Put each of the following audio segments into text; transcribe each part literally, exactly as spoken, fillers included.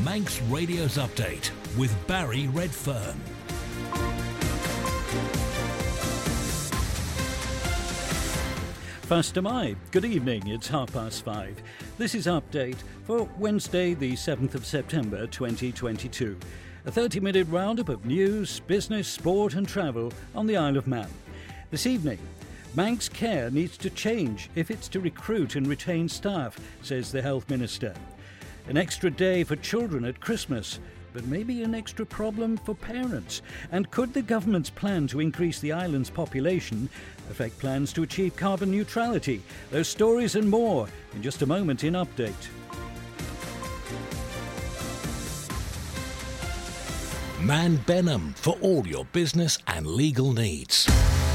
Manx Radio's Update with Barry Redfern. First am I. Good evening, it's half past five. This is Update for Wednesday the seventh of September twenty twenty-two. A thirty minute roundup of news, business, sport and travel on the Isle of Man. This evening, Manx Care needs to change if it's to recruit and retain staff, says the Health Minister. An extra day for children at Christmas, but maybe an extra problem for parents. And could the government's plan to increase the island's population affect plans to achieve carbon neutrality? Those stories and more in just a moment in Update. Man Benham for all your business and legal needs.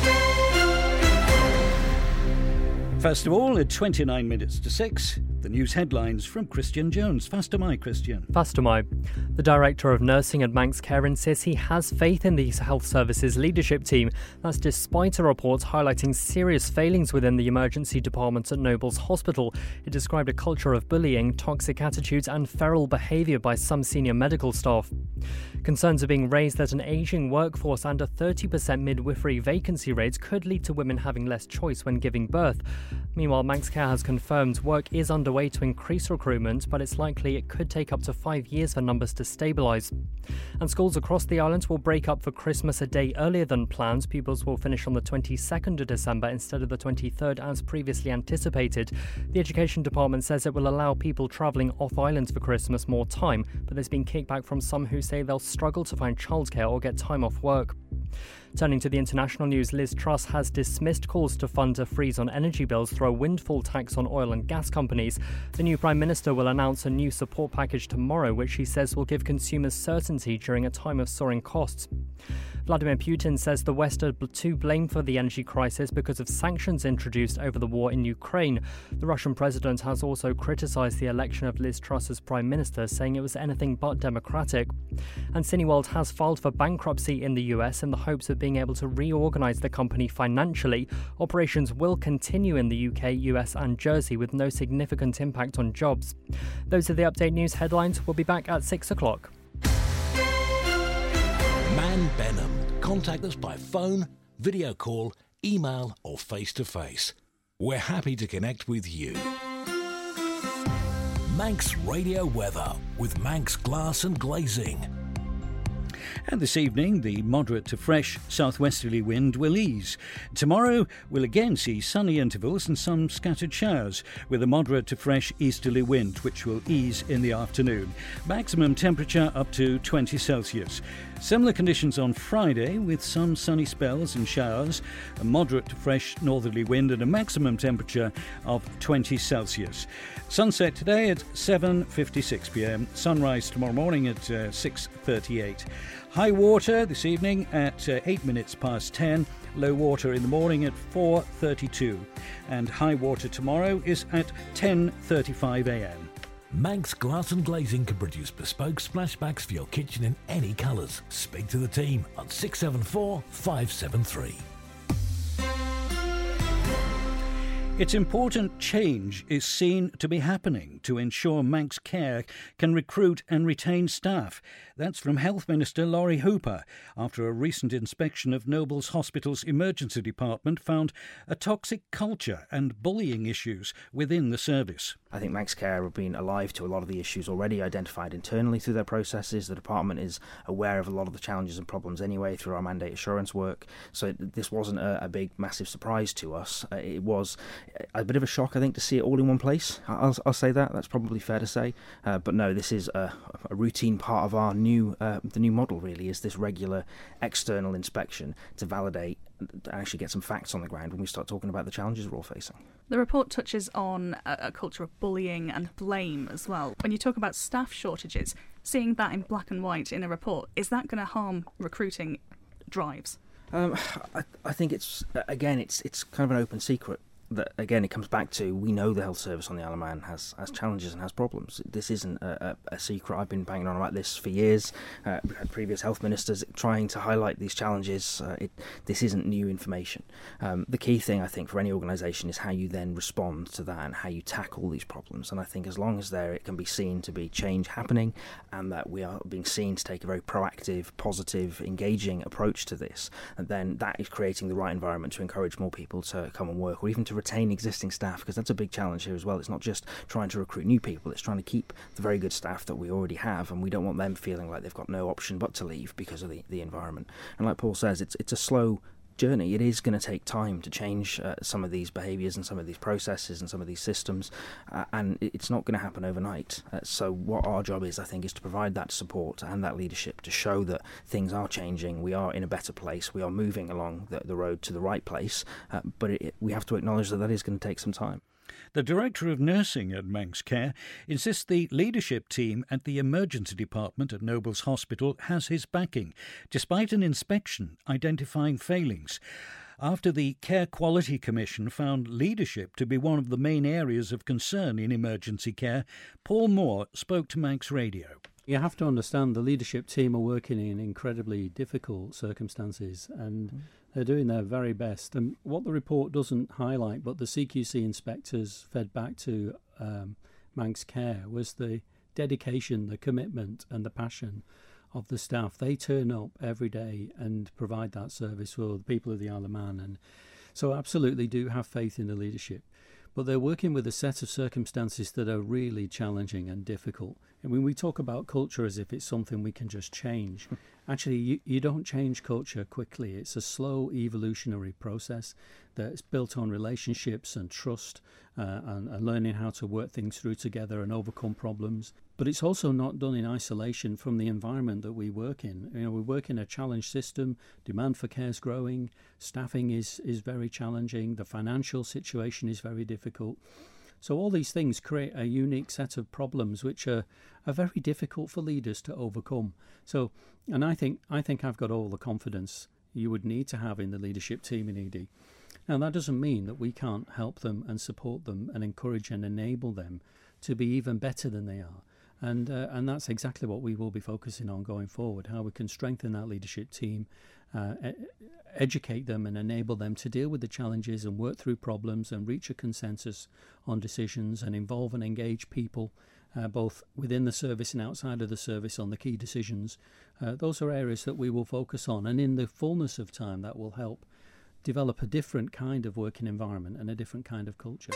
First of all, at twenty-nine minutes to six, the news headlines from Christian Jones. Fast am I, Christian? Fast am I. The Director of Nursing at Manx Care insists he has faith in the Health Services leadership team. That's despite a report highlighting serious failings within the emergency department at Nobles Hospital. It described a culture of bullying, toxic attitudes and feral behaviour by some senior medical staff. Concerns are being raised that an ageing workforce and a thirty percent midwifery vacancy rates could lead to women having less choice when giving birth. Meanwhile, Manx Care has confirmed work is underway to increase recruitment, but it's likely it could take up to five years for numbers to stabilise. And schools across the island will break up for Christmas a day earlier than planned. Pupils will finish on the twenty-second of December instead of the twenty-third as previously anticipated. The Education Department says it will allow people travelling off island for Christmas more time, but there's been kickback from some who say they'll struggle to find childcare or get time off work. Turning to the international news, Liz Truss has dismissed calls to fund a freeze on energy bills through a windfall tax on oil and gas companies. The new Prime Minister will announce a new support package tomorrow, which she says will give consumers certainty during a time of soaring costs. Vladimir Putin says the West are to blame for the energy crisis because of sanctions introduced over the war in Ukraine. The Russian president has also criticised the election of Liz Truss as Prime Minister, saying it was anything but democratic. And Cineworld has filed for bankruptcy in the U S in the hopes of being able to reorganise the company financially. Operations will continue in the U K, U S and Jersey with no significant impact on jobs. Those are the Update News headlines. We'll be back at six o'clock. Man Benham. Contact us by phone, video call, email or face-to-face. We're happy to connect with you. Manx Radio Weather with Manx Glass and Glazing. And this evening, the moderate to fresh southwesterly wind will ease. Tomorrow, we'll again see sunny intervals and some scattered showers, with a moderate to fresh easterly wind, which will ease in the afternoon. Maximum temperature up to twenty Celsius. Similar conditions on Friday, with some sunny spells and showers, a moderate to fresh northerly wind and a maximum temperature of twenty Celsius. Sunset today at seven fifty-six p m. Sunrise tomorrow morning at uh, six thirty-eight. High water this evening at uh, eight minutes past ten. Low water in the morning at four thirty-two. And high water tomorrow is at ten thirty-five a m. Manx Glass and Glazing can produce bespoke splashbacks for your kitchen in any colours. Speak to the team on six seven four, five seven three. It's important change is seen to be happening to ensure Manx Care can recruit and retain staff. That's from Health Minister Laurie Hooper, after a recent inspection of Nobles Hospital's emergency department found a toxic culture and bullying issues within the service. I think Manx Care have been alive to a lot of the issues already identified internally through their processes. The department is aware of a lot of the challenges and problems anyway through our mandate assurance work. So it, this wasn't a, a big, massive surprise to us. Uh, it was a bit of a shock, I think, to see it all in one place. I'll, I'll say that. That's probably fair to say. Uh, but no, this is a, a routine part of our new, uh, the new model, really, is this regular external inspection to validate and actually get some facts on the ground when we start talking about the challenges we're all facing. The report touches on a, a culture of bullying and blame as well. When you talk about staff shortages, seeing that in black and white in a report, is that going to harm recruiting drives? Um, I, I think it's, again, it's it's kind of an open secret that, again, it comes back to, we know the health service on the Isle of Man has, has challenges and has problems. This isn't a, a, a secret. I've been banging on about this for years. Uh, we've had previous health ministers trying to highlight these challenges. Uh, it, this isn't new information. Um, the key thing, I think, for any organisation is how you then respond to that and how you tackle these problems. And I think as long as there it can be seen to be change happening, and that we are being seen to take a very proactive, positive, engaging approach to this, and then that is creating the right environment to encourage more people to come and work, or even to retain existing staff, because that's a big challenge here as well. It's not just trying to recruit new people, it's trying to keep the very good staff that we already have, and we don't want them feeling like they've got no option but to leave because of the, the environment. And like Paul says, it's it's a slow journey. It is going to take time to change uh, some of these behaviours and some of these processes and some of these systems, uh, and it's not going to happen overnight. Uh, so what our job is, I think, is to provide that support and that leadership to show that things are changing, we are in a better place, we are moving along the, the road to the right place, uh, but it, we have to acknowledge that that is going to take some time. The Director of Nursing at Manx Care insists the leadership team at the emergency department at Nobles Hospital has his backing, despite an inspection identifying failings. After the Care Quality Commission found leadership to be one of the main areas of concern in emergency care, Paul Moore spoke to Manx Radio. You have to understand the leadership team are working in incredibly difficult circumstances, and mm. they're doing their very best. And what the report doesn't highlight, but the C Q C inspectors fed back to um, Manx Care, was the dedication, the commitment and the passion of the staff. They turn up every day and provide that service for the people of the Isle of Man. And so absolutely do have faith in the leadership. But they're working with a set of circumstances that are really challenging and difficult. And when we talk about culture as if it's something we can just change, actually you, you don't change culture quickly. It's a slow evolutionary process that's built on relationships and trust uh, and, and learning how to work things through together and overcome problems. But it's also not done in isolation from the environment that we work in. You know, we work in a challenged system. Demand for care is growing. Staffing is, is very challenging. The financial situation is very difficult. So all these things create a unique set of problems which are, are very difficult for leaders to overcome. So, and I think I think I've got all the confidence you would need to have in the leadership team in E D. Now, that doesn't mean that we can't help them and support them and encourage and enable them to be even better than they are. And uh, and that's exactly what we will be focusing on going forward, how we can strengthen that leadership team, uh, e- educate them and enable them to deal with the challenges and work through problems and reach a consensus on decisions and involve and engage people, uh, both within the service and outside of the service, on the key decisions. Uh, those are areas that we will focus on, and in the fullness of time that will help develop a different kind of working environment and a different kind of culture.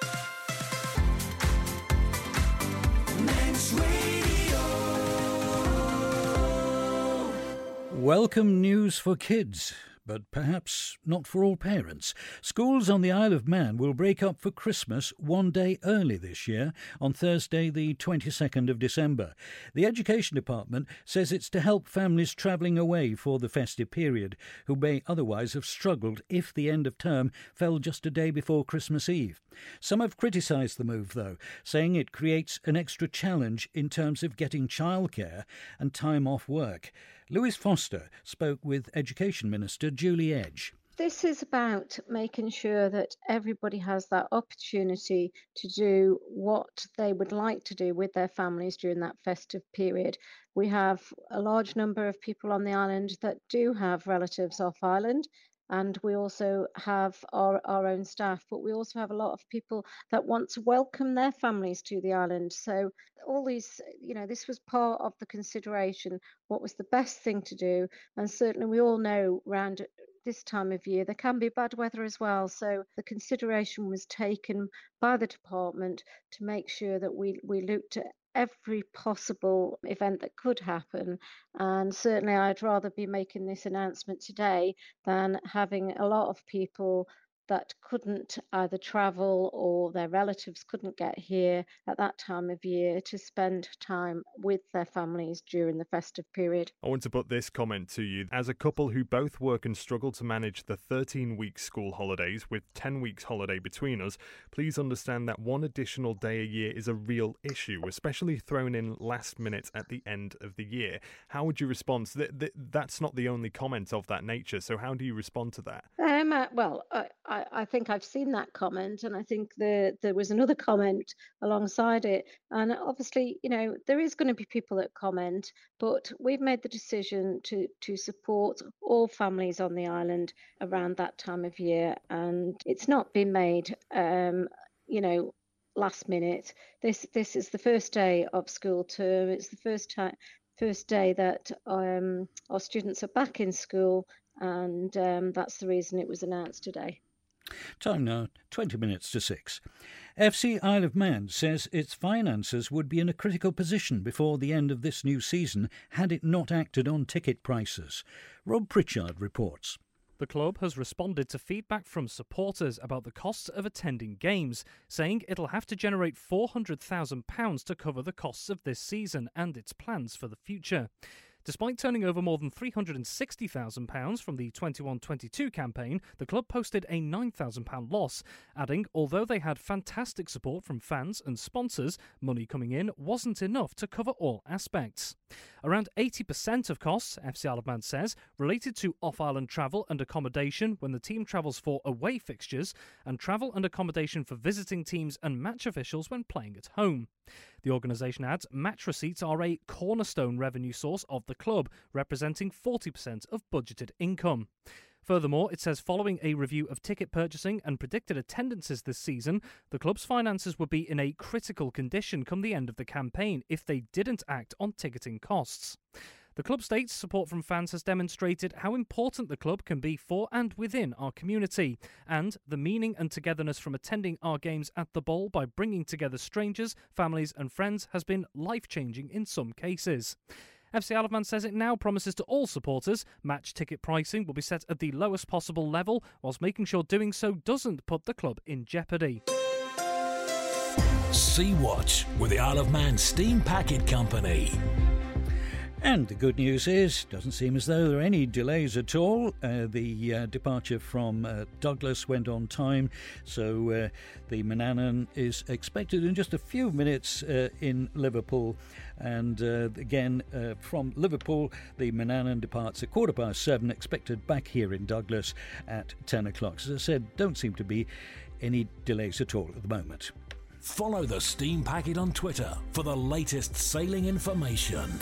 Welcome news for kids, but perhaps not for all parents. Schools on the Isle of Man will break up for Christmas one day early this year, on Thursday the twenty-second of December. The Education Department says it's to help families travelling away for the festive period, who may otherwise have struggled if the end of term fell just a day before Christmas Eve. Some have criticised the move, though, saying it creates an extra challenge in terms of getting childcare and time off work. Louise Foster spoke with Education Minister Julie Edge. This is about making sure that everybody has that opportunity to do what they would like to do with their families during that festive period. We have a large number of people on the island that do have relatives off island, and we also have our, our own staff, but we also have a lot of people that want to welcome their families to the island. So all these, you know, this was part of the consideration, what was the best thing to do. And certainly we all know around this time of year there can be bad weather as well. So the consideration was taken by the department to make sure that we, we looked at every possible event that could happen, and certainly I'd rather be making this announcement today than having a lot of people that couldn't either travel or their relatives couldn't get here at that time of year to spend time with their families during the festive period. I want to put this comment to you. As a couple who both work and struggle to manage the thirteen-week school holidays with ten weeks holiday between us, please understand that one additional day a year is a real issue, especially thrown in last minute at the end of the year. How would you respond? Th- th- that's not the only comment of that nature, so how do you respond to that? Um, uh, well, I, I I, I think I've seen that comment, and I think the, there was another comment alongside it. And obviously, you know, there is going to be people that comment, but we've made the decision to, to support all families on the island around that time of year. And it's not been made, um, you know, last minute. This this is the first day of school term. It's the first time, first day that um, our students are back in school, and um, that's the reason it was announced today. Time now, twenty minutes to six. F C Isle of Man says its finances would be in a critical position before the end of this new season had it not acted on ticket prices. Rob Pritchard reports. The club has responded to feedback from supporters about the costs of attending games, saying it'll have to generate four hundred thousand pounds to cover the costs of this season and its plans for the future. Despite turning over more than three hundred sixty thousand pounds from the twenty-one twenty-two campaign, the club posted a nine thousand pounds loss, adding although they had fantastic support from fans and sponsors, money coming in wasn't enough to cover all aspects. Around eighty percent of costs, F C Isle of Man says, related to off-island travel and accommodation when the team travels for away fixtures, and travel and accommodation for visiting teams and match officials when playing at home. The organisation adds match receipts are a cornerstone revenue source of the club, representing forty percent of budgeted income. Furthermore, it says following a review of ticket purchasing and predicted attendances this season, the club's finances would be in a critical condition come the end of the campaign if they didn't act on ticketing costs. The club states support from fans has demonstrated how important the club can be for and within our community, and the meaning and togetherness from attending our games at the Bowl by bringing together strangers, families and friends has been life-changing in some cases. F C Isle of Man says it now promises to all supporters match ticket pricing will be set at the lowest possible level, whilst making sure doing so doesn't put the club in jeopardy. Sea Watch with the Isle of Man Steam Packet Company. And the good news is, doesn't seem as though there are any delays at all. Uh, the uh, departure from uh, Douglas went on time, so uh, the Manannan is expected in just a few minutes uh, in Liverpool. And uh, again, uh, from Liverpool, the Manannan departs at quarter past seven, expected back here in Douglas at ten o'clock. As I said, don't seem to be any delays at all at the moment. Follow the Steam Packet on Twitter for the latest sailing information.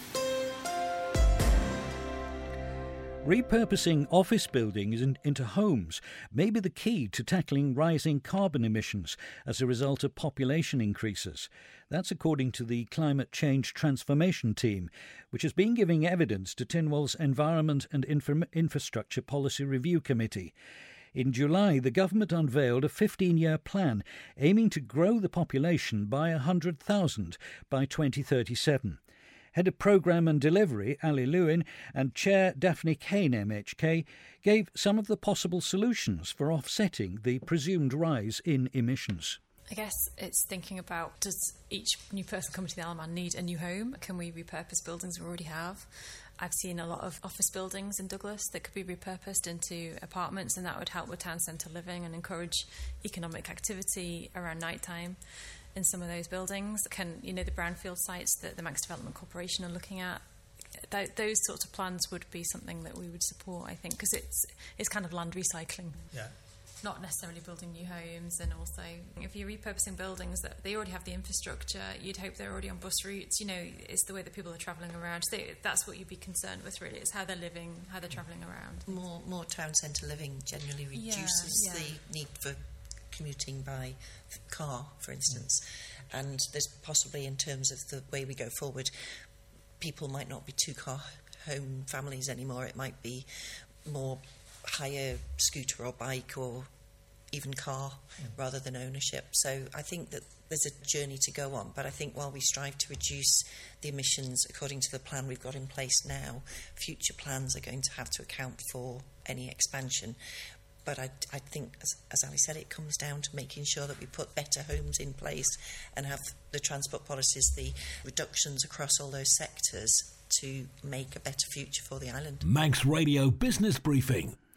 Repurposing office buildings into homes may be the key to tackling rising carbon emissions as a result of population increases. That's according to the Climate Change Transformation Team, which has been giving evidence to Tynwald's Environment and Infra- Infrastructure Policy Review Committee. In July, the government unveiled a fifteen-year plan aiming to grow the population by one hundred thousand by twenty thirty-seven. Head of Programme and Delivery, Ali Lewin, and Chair Daphne Kane M H K gave some of the possible solutions for offsetting the presumed rise in emissions. I guess it's thinking about, does each new person coming to the Isle of Man need a new home? Can we repurpose buildings we already have? I've seen a lot of office buildings in Douglas that could be repurposed into apartments, and that would help with town centre living and encourage economic activity around night time in some of those buildings. Can, you know, the brownfield sites that the Manx Development Corporation are looking at, th- those sorts of plans would be something that we would support, I think, because it's it's kind of land recycling. Yeah. Not necessarily building new homes, and also if you're repurposing buildings that they already have the infrastructure, you'd hope they're already on bus routes. You know, it's the way that people are travelling around. So that's what you'd be concerned with, really. It's how they're living, how they're travelling around. More, more town centre living generally reduces yeah, yeah. the need for commuting by car, for instance. Mm. And there's possibly, in terms of the way we go forward, people might not be two-car home families anymore. It might be more hire scooter or bike or even car mm. rather than ownership. So I think that there's a journey to go on, but I think while we strive to reduce the emissions according to the plan we've got in place now, future plans are going to have to account for any expansion. But I, I think, as, as Ali said, it comes down to making sure that we put better homes in place and have the transport policies, the reductions across all those sectors to make a better future for the island. Manx Radio Business Briefing.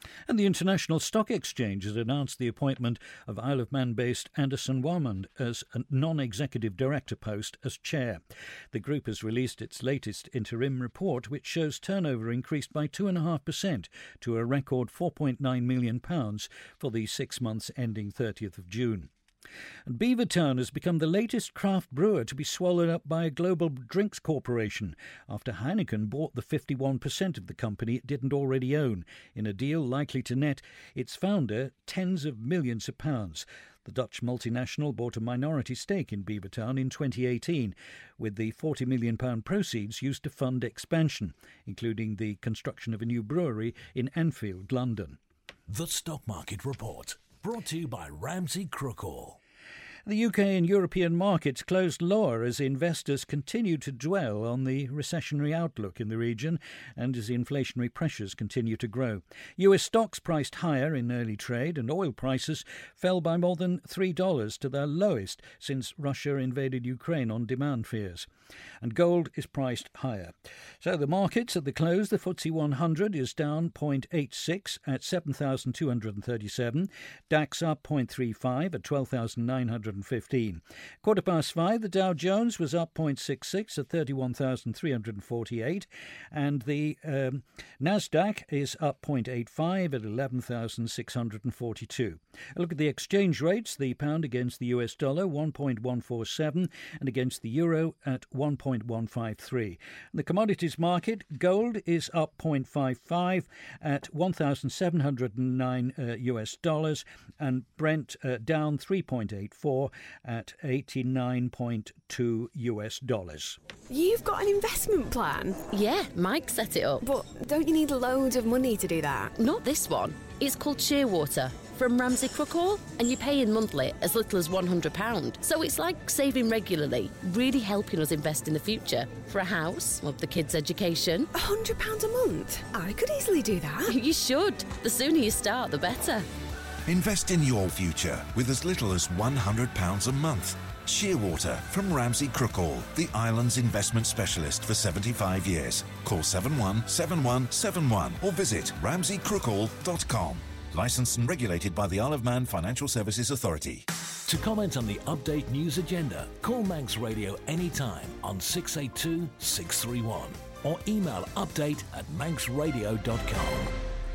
And the International Stock Exchange has announced the appointment of Isle of Man-based Anderson Warmond as a non-executive director post as chair. The group has released its latest interim report, which shows turnover increased by two point five percent to a record four point nine million pounds for the six months ending thirtieth of June. And Beavertown has become the latest craft brewer to be swallowed up by a global drinks corporation after Heineken bought the fifty-one percent of the company it didn't already own, in a deal likely to net its founder tens of millions of pounds. The Dutch multinational bought a minority stake in Beavertown in twenty eighteen, with the forty million pounds proceeds used to fund expansion, including the construction of a new brewery in Enfield, London. The Stock Market Report, brought to you by Ramsey Crookall. The U K and European markets closed lower as investors continue to dwell on the recessionary outlook in the region and as inflationary pressures continue to grow. U S stocks priced higher in early trade, and oil prices fell by more than three dollars to their lowest since Russia invaded Ukraine on demand fears. And gold is priced higher. So the markets at the close, the F T S E one hundred is down zero point eight six at seven thousand two hundred thirty-seven, DAX up zero point three five at twelve thousand nine hundred fifteen. Quarter past five, the Dow Jones was up zero point six six at thirty-one thousand three hundred forty-eight, and the um, Nasdaq is up zero point eight five at eleven thousand six hundred forty-two. A look at the exchange rates: the pound against the U S dollar one point one four seven, and against the euro at one point one five three. The commodities market: gold is up zero point five five at one thousand seven hundred nine uh, U S dollars, and Brent uh, down three point eight four at eighty-nine point two U S dollars. You've got an investment plan? Yeah, Mike set it up. But don't you need loads of money to do that? Not this one. It's called Shearwater from Ramsey Crookall, and you pay in monthly as little as one hundred pounds. So it's like saving regularly, really helping us invest in the future. For a house, or the kids' education. one hundred pounds a month? I could easily do that. You should. The sooner you start, the better. Invest in your future with as little as one hundred pounds a month. Shearwater from Ramsey Crookall, the island's investment specialist for seventy-five years. Call seven one seven one seven one or visit ramsey crookall dot com. Licensed and regulated by the Isle of Man Financial Services Authority. To comment on the Update News Agenda, call Manx Radio anytime on six eight two six three one or email update at manx radio dot com.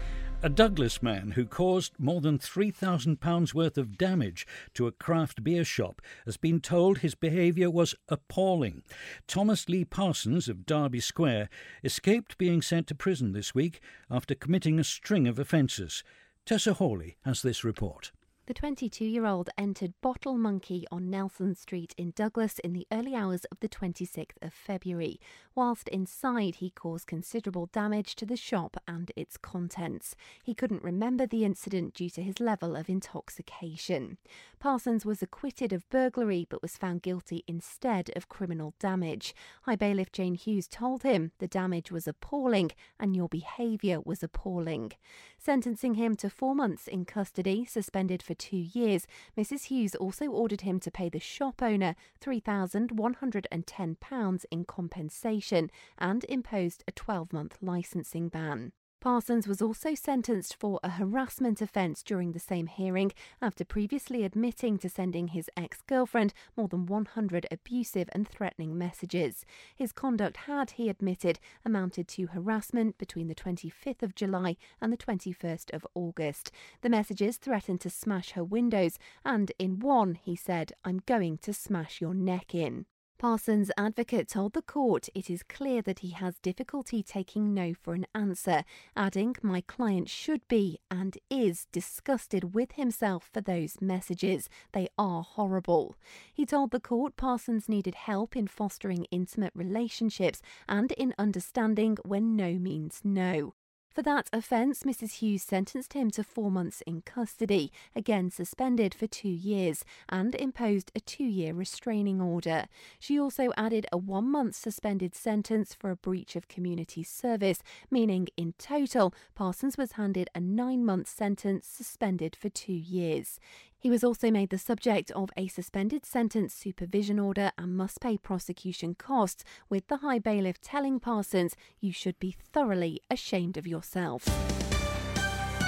A Douglas man who caused more than three thousand pounds worth of damage to a craft beer shop has been told his behaviour was appalling. Thomas Lee Parsons of Derby Square escaped being sent to prison this week after committing a string of offences. Tessa Hawley has this report. The twenty-two-year-old entered Bottle Monkey on Nelson Street in Douglas in the early hours of the twenty-sixth of February. Whilst inside, he caused considerable damage to the shop and its contents. He couldn't remember the incident due to his level of intoxication. Parsons was acquitted of burglary but was found guilty instead of criminal damage. High Bailiff Jane Hughes told him the damage was appalling and your behaviour was appalling. Sentencing him to four months in custody, suspended for two years, Missus Hughes also ordered him to pay the shop owner three thousand one hundred ten pounds in compensation and imposed a twelve-month licensing ban. Parsons was also sentenced for a harassment offence during the same hearing after previously admitting to sending his ex-girlfriend more than one hundred abusive and threatening messages. His conduct had, he admitted, amounted to harassment between the twenty-fifth of July and the twenty-first of August. The messages threatened to smash her windows, and in one he said, "I'm going to smash your neck in." Parsons' advocate told the court it is clear that he has difficulty taking no for an answer, adding, "My client should be and is disgusted with himself for those messages. They are horrible." He told the court Parsons needed help in fostering intimate relationships and in understanding when no means no. For that offence, Missus Hughes sentenced him to four months in custody, again suspended for two years, and imposed a two-year restraining order. She also added a one-month suspended sentence for a breach of community service, meaning in total, Parsons was handed a nine-month sentence suspended for two years. He was also made the subject of a suspended sentence supervision order and must pay prosecution costs, with the High Bailiff telling Parsons, "You should be thoroughly ashamed of yourself."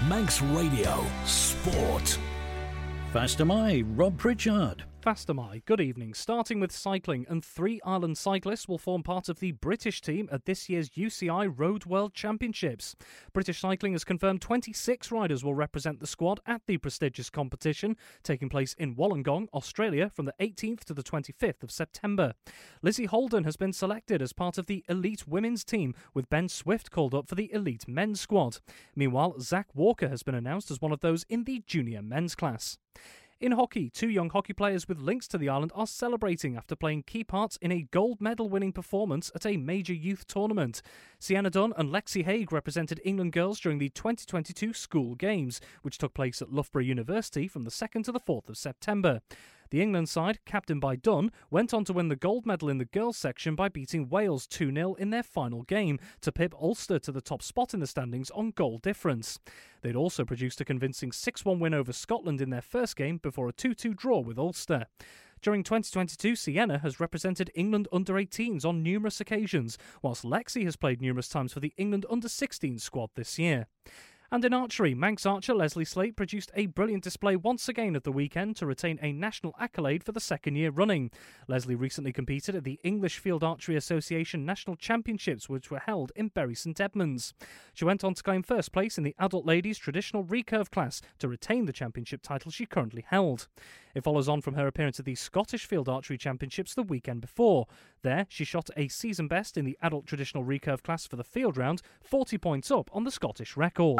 Manx Radio Sport. Fast am I, Rob Pritchard. Fast am I. Good evening. Starting with cycling, and three Ireland cyclists will form part of the British team at this year's U C I Road World Championships. British Cycling has confirmed twenty-six riders will represent the squad at the prestigious competition, taking place in Wollongong, Australia, from the eighteenth to the twenty-fifth of September. Lizzie Holden has been selected as part of the elite women's team, with Ben Swift called up for the elite men's squad. Meanwhile, Zach Walker has been announced as one of those in the junior men's class. In hockey, two young hockey players with links to the island are celebrating after playing key parts in a gold medal winning performance at a major youth tournament. Sienna Dunn and Lexi Haig represented England girls during the twenty twenty-two school games, which took place at Loughborough University from the second to the fourth of September. The England side, captained by Dunn, went on to win the gold medal in the girls section by beating Wales two nil in their final game to pip Ulster to the top spot in the standings on goal difference. They'd also produced a convincing six one win over Scotland in their first game before a two two draw with Ulster. During twenty twenty-two, Sienna has represented England under eighteens on numerous occasions, whilst Lexi has played numerous times for the England under sixteens squad this year. And in archery, Manx archer Leslie Slate produced a brilliant display once again at the weekend to retain a national accolade for the second year running. Leslie recently competed at the English Field Archery Association National Championships, which were held in Bury St Edmunds. She went on to claim first place in the adult ladies traditional recurve class to retain the championship title she currently held. It follows on from her appearance at the Scottish Field Archery Championships the weekend before. There, she shot a season best in the adult traditional recurve class for the field round, forty points up on the Scottish record.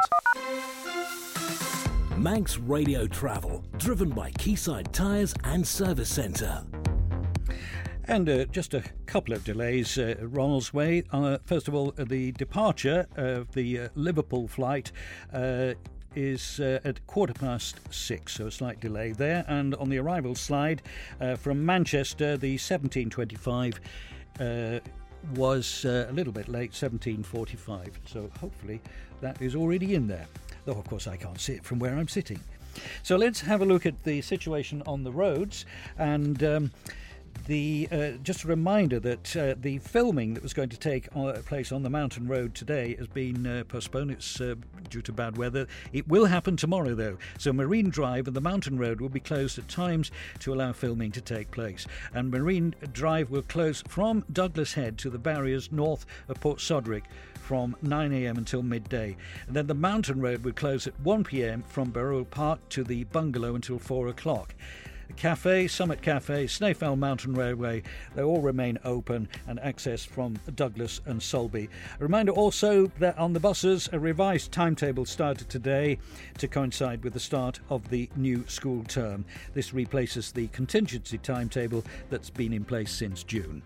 Manx Radio Travel, driven by Quayside Tyres and Service Centre. And uh, just a couple of delays uh, Ronald's way. Uh, first of all, uh, the departure of the uh, Liverpool flight uh, is uh, at quarter past six, so a slight delay there. And on the arrival slide uh, from Manchester, the seventeen twenty-five uh, was uh, a little bit late, seventeen forty-five. So hopefully that is already in there. Though, of course, I can't see it from where I'm sitting. So let's have a look at the situation on the roads. And um, the uh, just a reminder that uh, the filming that was going to take place on the mountain road today has been uh, postponed. It's uh, due to bad weather. It will happen tomorrow, though. So Marine Drive and the mountain road will be closed at times to allow filming to take place. And Marine Drive will close from Douglas Head to the barriers north of Port Sodrick from nine a m until midday. And then the mountain road will close at one p m from Barrow Park to the bungalow until four o'clock. The cafe, Summit Cafe, Snaefell Mountain Railway, they all remain open and access from Douglas and Sulby. A reminder also that on the buses, a revised timetable started today to coincide with the start of the new school term. This replaces the contingency timetable that's been in place since June.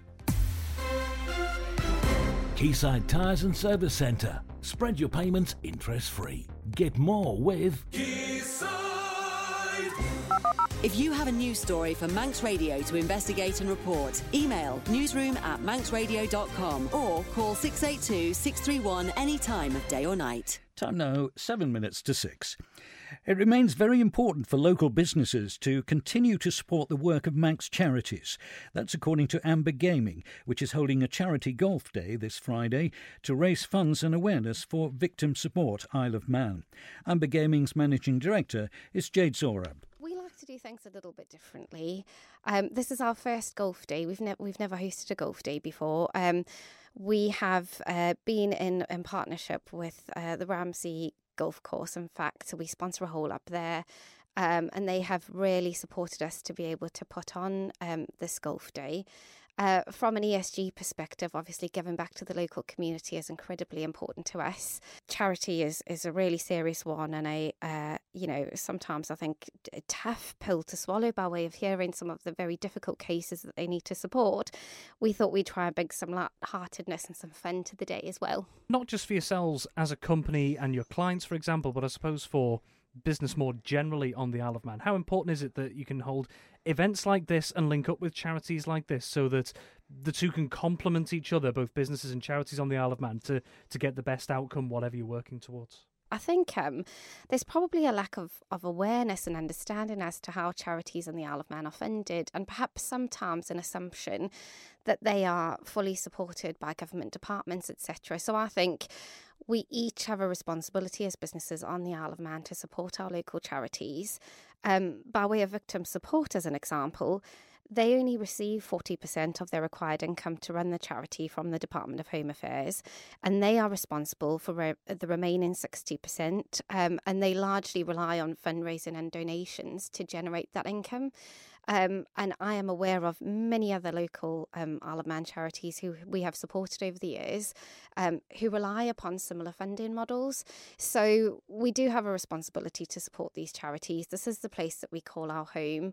Quayside Tyres and Service Centre. Spread your payments interest-free. Get more with Quayside. If you have a news story for Manx Radio to investigate and report, email newsroom at manx radio dot com or call six eight two, six three one any time of day or night. Time now, seven minutes to six. It remains very important for local businesses to continue to support the work of Manx charities. That's according to Amber Gaming, which is holding a charity golf day this Friday to raise funds and awareness for Victim Support Isle of Man. Amber Gaming's managing director is Jade Zora. We like to do things a little bit differently. Um, this is our first golf day. We've, ne- we've never hosted a golf day before. Um, we have uh, been in, in partnership with uh, the Ramsey Golf Course. In fact, we sponsor a hole up there, um, and they have really supported us to be able to put on um, this golf day. Uh, from an E S G perspective, obviously giving back to the local community is incredibly important to us. Charity is, is a really serious one, and a uh, you know sometimes I think a tough pill to swallow by way of hearing some of the very difficult cases that they need to support. We thought we'd try and bring some light-heartedness and some fun to the day as well. Not just for yourselves as a company and your clients, for example, but I suppose for business more generally on the Isle of Man. How important is it that you can hold events like this and link up with charities like this so that the two can complement each other, both businesses and charities on the Isle of Man, to, to get the best outcome, whatever you're working towards? I think um, there's probably a lack of, of awareness and understanding as to how charities on the Isle of Man are funded, and perhaps sometimes an assumption that they are fully supported by government departments, et cetera. So I think we each have a responsibility as businesses on the Isle of Man to support our local charities. Um, by way of victim support, as an example, they only receive forty percent of their required income to run the charity from the Department of Home Affairs, and they are responsible for re- the remaining sixty percent, um, and they largely rely on fundraising and donations to generate that income. Um, and I am aware of many other local um, Isle of Man charities who we have supported over the years um, who rely upon similar funding models. So we do have a responsibility to support these charities. This is the place that we call our home.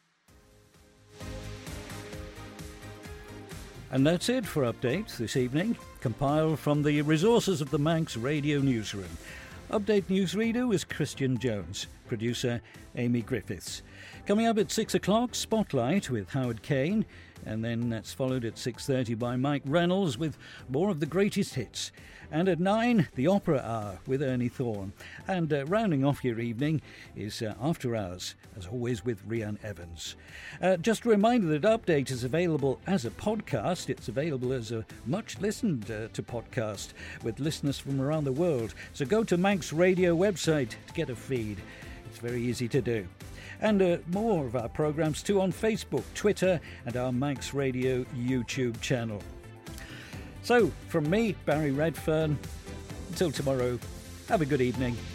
And that's it for Update this evening, compiled from the resources of the Manx Radio Newsroom. Update newsreader was Christian Jones, producer Amy Griffiths. Coming up at six o'clock, Spotlight with Howard Kane, and then that's followed at six thirty by Mike Reynolds with more of the greatest hits. And at nine, the Opera Hour with Ernie Thorne. And uh, rounding off your evening is uh, After Hours, as always with Rhian Evans. Uh, just a reminder that Update is available as a podcast. It's available as a much listened uh, to podcast with listeners from around the world. So go to Manx Radio website to get a feed. It's very easy to do. And uh, more of our programmes too on Facebook, Twitter and our Manx Radio YouTube channel. So, from me, Barry Redfern, until tomorrow, have a good evening.